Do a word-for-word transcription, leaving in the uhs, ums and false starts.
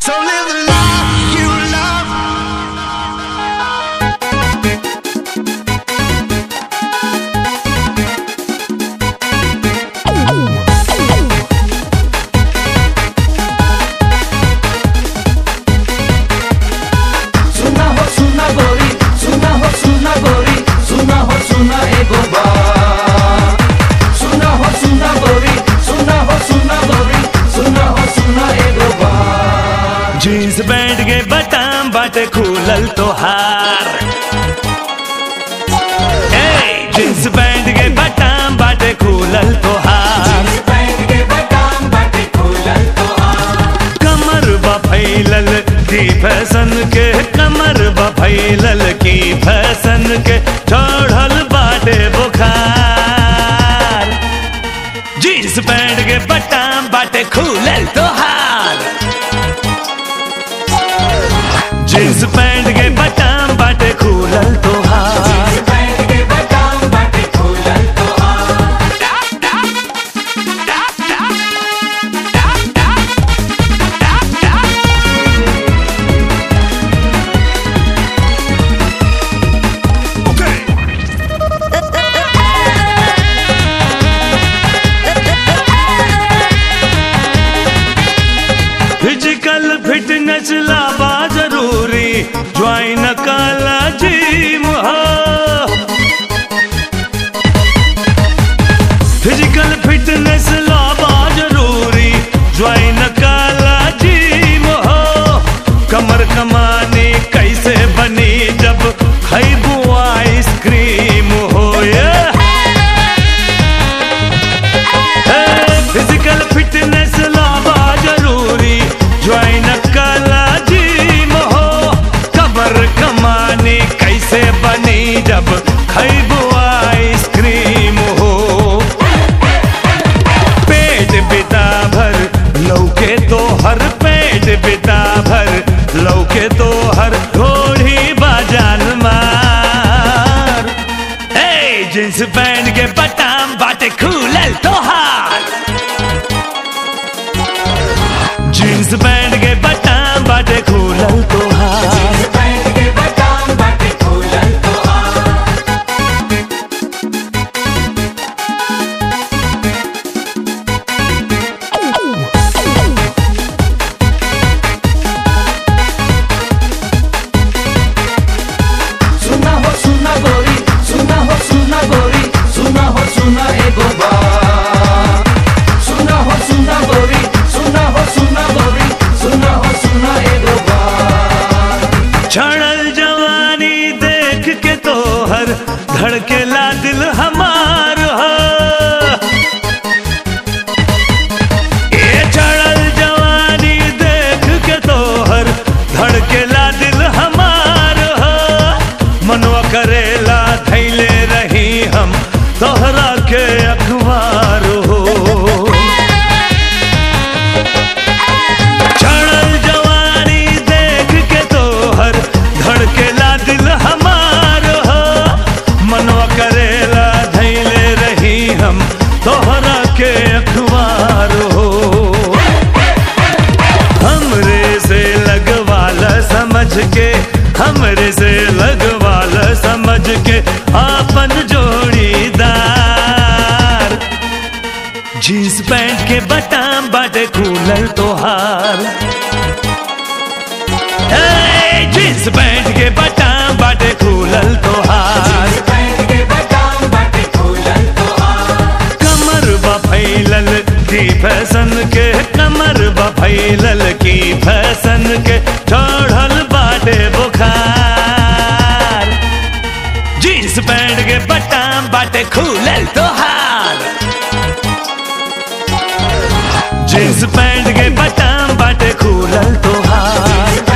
So live the life you love. सुना हो सुना गोरी, सुना हो सुना गोरी, सुना हो सुना एगो बात। सुना हो सुना गोरी, सुना हो सुना गोरी, सुना हो सुना एगो बात। जीन्स पैंट के बटन बाटे खुलल तोहार। ए जीन्स पैंट के बटन बाटे खुलल तोहार। जीन्स पैंट के बटन बाटे खुलल तोहार। कमर बा फैलल की फैशन के, कमर बा फैलल की फैशन के, चढ़ल बाटे बुखार। जीन्स पैंट के बटन बाटे खुलल तोहार। जीन्स पैंट के बटन बाटे खुलल तोहार। जीन्स पैंट के बटन बाटे खुलल तोहार। फिजिकल फिटनेस लाबा जरूरी, ज्वाइन काला जिम हो। फिजिकल फिटनेस लाबा जरूरी, ज्वाइन काला जिम हो। कमर कमाने कैसे बनी जब खैबू आइसक्रीम हो। फिजिकल फिटनेस लाबा जरूरी, ज्वाइन काला जिम हो। कमर कमाने कैसे बनी जब खैबू आइसक्रीम हो। पेट बिता भर लौके तो हर, पेट बिता भर लौके तो हर, घोड़ी बाजान मार। ए जींस पैंट के बटन बाटे खुलल तोहार। जीन्स पैंट के बटन बाटे खुलल तोहार। जीन्स पैंट के बटन बाटे खुलल तोहार। सुना हो सुना गोरी, सुना हो सुना गोरी, सुना हो सुना एगो बात। सुना हो सुना गोरी, सुना हो सुना गोरी, सुना हो सुना एगो बात। छड़ल जवानी देख के तोहर, धड़केला दिल हमार हो। ये छड़ल जवानी देख के तोहर, धड़केला दिल हमार हो। मनवा करेला थैले रही हम तोहरा के अखबार हो। छड़ल जवानी देख के तोहर, धड़केला दिल हमार हो। मनवा करेला धैले रही हम तोहरा के अखबार हो। हमरे से लगवाला समझ के, हमरे से लगवाला समझ के, आपन जोड़ीदार। जीन्स पैंट के बटन बाटे खुलल तोहार। ए जीन्स पैंट के बटन बाटे खुलल तोहार। जीन्स पैंट के बटन बाटे खुलल तोहार। कमर बा फैलल की फैशन के, कमर बा फैलल की फैशन के, चढ़ल बाटे बुखार। जीन्स पैंट के बटन बाटे खुलल तोहार। जीन्स पैंट के बटन बाटे खुलल तोहार।